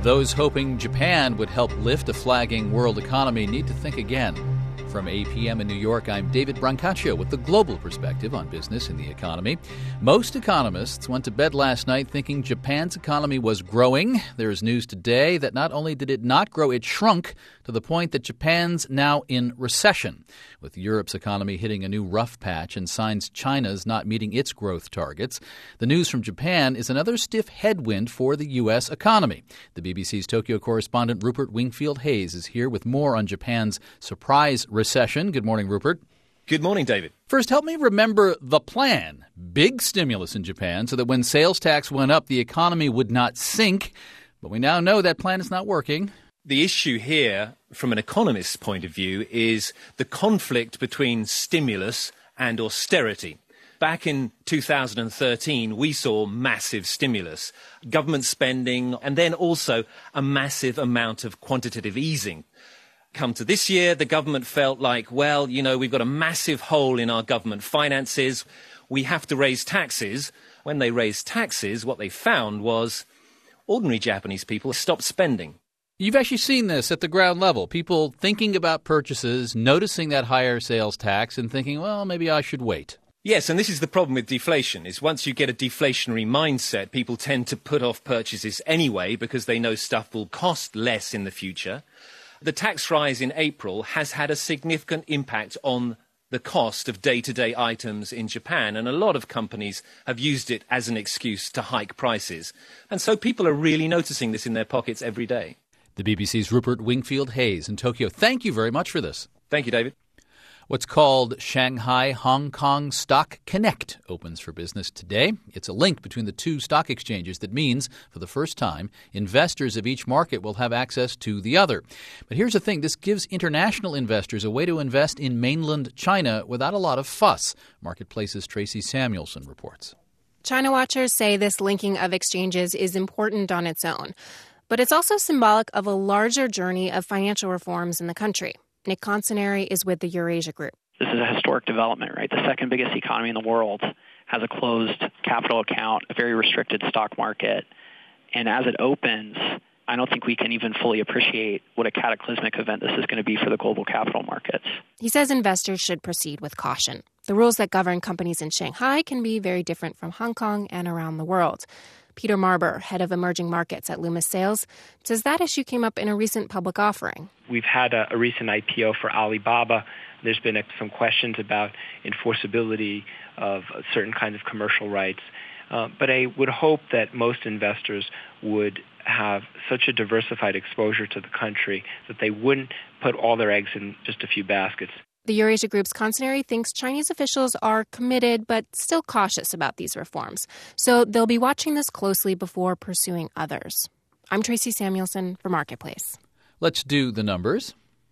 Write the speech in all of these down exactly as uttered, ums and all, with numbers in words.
Those hoping Japan would help lift a flagging world economy need to think again. From A P M in New York, I'm David Brancaccio with the global perspective on business and the economy. Most economists went to bed last night thinking Japan's economy was growing. There is news today that not only did it not grow, it shrunk to the point that Japan's now in recession, with Europe's economy hitting a new rough patch and signs China's not meeting its growth targets. The news from Japan is another stiff headwind for the U S economy. The B B C's Tokyo correspondent Rupert Wingfield Hayes is here with more on Japan's surprise recession. Good morning, Rupert. Good morning, David. First, help me remember the plan. Big stimulus in Japan so that when sales tax went up, the economy would not sink. But we now know that plan is not working. The issue here, from an economist's point of view, is the conflict between stimulus and austerity. Back in two thousand thirteen, we saw massive stimulus, government spending, and then also a massive amount of quantitative easing. Come to this year, the government felt like, well, you know, we've got a massive hole in our government finances. We have to raise taxes. When they raised taxes, what they found was ordinary Japanese people stopped spending. You've actually seen this at the ground level. People thinking about purchases, noticing that higher sales tax and thinking, well, maybe I should wait. Yes, and this is the problem with deflation, is once you get a deflationary mindset, people tend to put off purchases anyway because they know stuff will cost less in the future. The tax rise in April has had a significant impact on the cost of day-to-day items in Japan, and a lot of companies have used it as an excuse to hike prices. And so people are really noticing this in their pockets every day. The B B C's Rupert Wingfield Hayes in Tokyo. Thank you very much for this. Thank you, David. What's called Shanghai Hong Kong Stock Connect opens for business today. It's a link between the two stock exchanges that means, for the first time, investors of each market will have access to the other. But here's the thing. This gives international investors a way to invest in mainland China without a lot of fuss. Marketplace's Tracy Samuelson reports. China watchers say this linking of exchanges is important on its own. But it's also symbolic of a larger journey of financial reforms in the country. Nick Consinari is with the Eurasia Group. This is a historic development, right? The second biggest economy in the world has a closed capital account, a very restricted stock market. And as it opens, I don't think we can even fully appreciate what a cataclysmic event this is going to be for the global capital markets. He says investors should proceed with caution. The rules that govern companies in Shanghai can be very different from Hong Kong and around the world. Peter Marber, head of emerging markets at Loomis Sayles, says that issue came up in a recent public offering. We've had a, a recent I P O for Alibaba. There's been a, some questions about enforceability of certain kinds of commercial rights. Uh, but I would hope that most investors would have such a diversified exposure to the country that they wouldn't put all their eggs in just a few baskets. The Eurasia Group's Consinari thinks Chinese officials are committed but still cautious about these reforms. So they'll be watching this closely before pursuing others. I'm Tracy Samuelson for Marketplace. Let's do the numbers.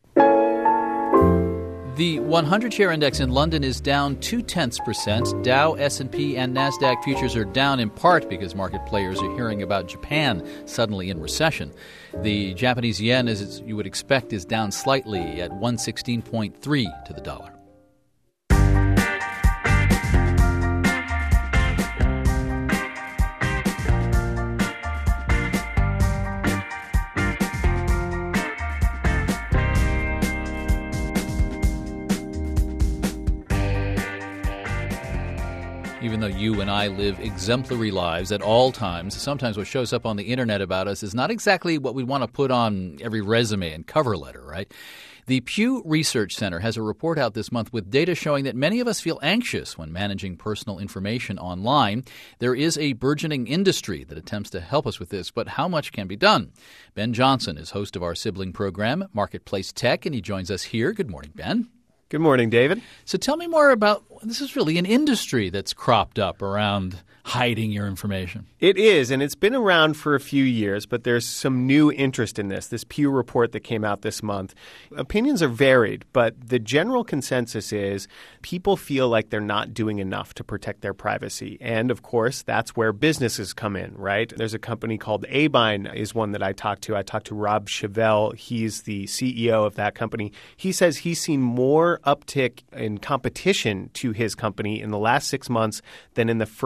The one hundred share index in London is down two-tenths percent. Dow, S and P, and NASDAQ futures are down in part because market players are hearing about Japan suddenly in recession. The Japanese yen, as you would expect, is down slightly at one sixteen point three to the dollar. Even though you and I live exemplary lives at all times, sometimes what shows up on the internet about us is not exactly what we want to put on every resume and cover letter, right? The Pew Research Center has a report out this month with data showing that many of us feel anxious when managing personal information online. There is a burgeoning industry that attempts to help us with this, but how much can be done? Ben Johnson is host of our sibling program, Marketplace Tech, and he joins us here. Good morning, Ben. Good morning, David. So tell me more about, this is really an industry that's cropped up around hiding your information. It is, and it's been around for a few years, but there's some new interest in this. This Pew report that came out this month, opinions are varied, but the general consensus is people feel like they're not doing enough to protect their privacy. And, of course, that's where businesses come in, right? There's a company called Abine is one that I talked to. I talked to Rob Chevelle. He's the C E O of that company. He says he's seen more uptick in competition to his company in the last six months than in the first four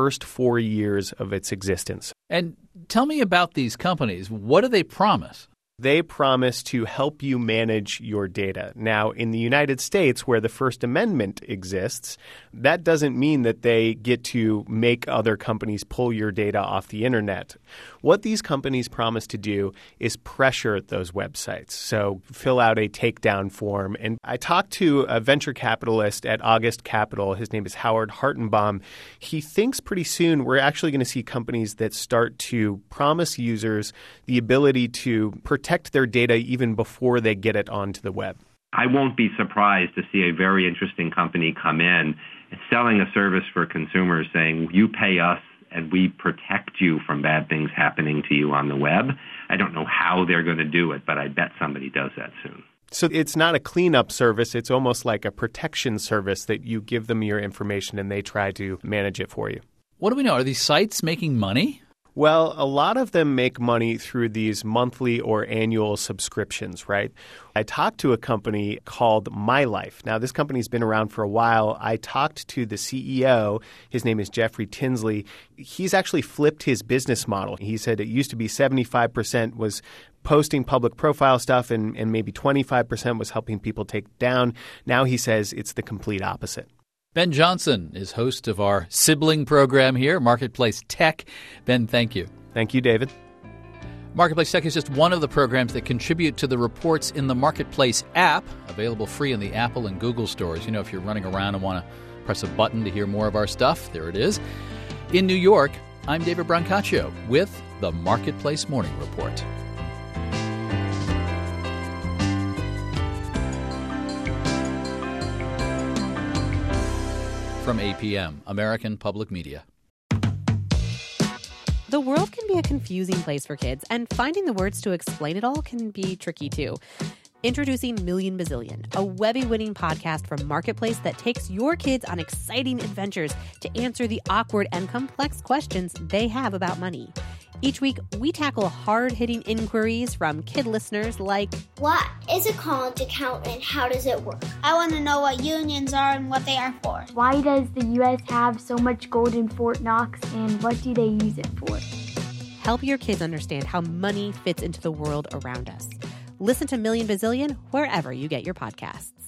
four years of its existence. And tell me about these companies. What do they promise? They promise to help you manage your data. Now, in the United States, where the First Amendment exists, that doesn't mean that they get to make other companies pull your data off the internet. What these companies promise to do is pressure those websites. So fill out a takedown form. And I talked to a venture capitalist at August Capital. His name is Howard Hartenbaum. He thinks pretty soon we're actually going to see companies that start to promise users the ability to protect protect their data even before they get it onto the web. I won't be surprised to see a very interesting company come in and selling a service for consumers saying, you pay us and we protect you from bad things happening to you on the web. I don't know how they're going to do it, but I bet somebody does that soon. So it's not a cleanup service. It's almost like a protection service that you give them your information and they try to manage it for you. What do we know? Are these sites making money? Well, a lot of them make money through these monthly or annual subscriptions, right? I talked to a company called MyLife. Now, this company's been around for a while. I talked to the C E O. His name is Jeffrey Tinsley. He's actually flipped his business model. He said it used to be seventy-five percent was posting public profile stuff and, and maybe twenty-five percent was helping people take it down. Now he says it's the complete opposite. Ben Johnson is host of our sibling program here, Marketplace Tech. Ben, thank you. Thank you, David. Marketplace Tech is just one of the programs that contribute to the reports in the Marketplace app, available free in the Apple and Google stores. You know, if you're running around and want to press a button to hear more of our stuff, there it is. In New York, I'm David Brancaccio with the Marketplace Morning Report. From A P M, American Public Media. The world can be a confusing place for kids, and finding the words to explain it all can be tricky too. Introducing Million Bazillion, a Webby-winning podcast from Marketplace that takes your kids on exciting adventures to answer the awkward and complex questions they have about money. Each week, we tackle hard-hitting inquiries from kid listeners like, what is a college account and how does it work? I want to know what unions are and what they are for. Why does the U S have so much gold in Fort Knox and what do they use it for? Help your kids understand how money fits into the world around us. Listen to Million Bazillion wherever you get your podcasts.